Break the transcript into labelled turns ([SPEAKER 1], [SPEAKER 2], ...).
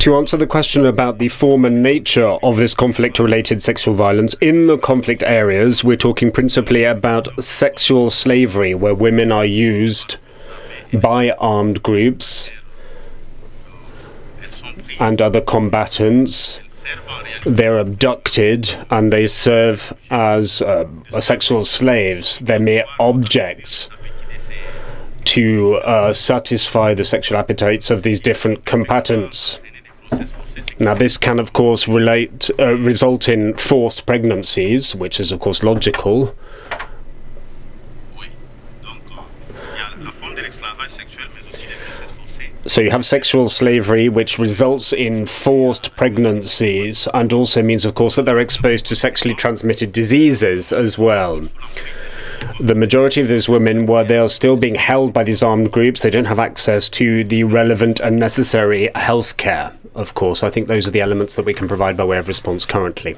[SPEAKER 1] To answer the question about the form and nature of this conflict-related sexual violence, in the conflict areas, we're talking principally about sexual slavery, where women are used by armed groups and other combatants. They're abducted and they serve as sexual slaves. They're mere objects to satisfy the sexual appetites of these different combatants. Now, this can, of course, result in forced pregnancies, which is, of course, logical. So you have sexual slavery, which results in forced pregnancies, and also means, of course, that they're exposed to sexually transmitted diseases as well. The majority of these women, while they are still being held by these armed groups, they don't have access to the relevant and necessary health care, of course. I think those are the elements that we can provide by way of response currently.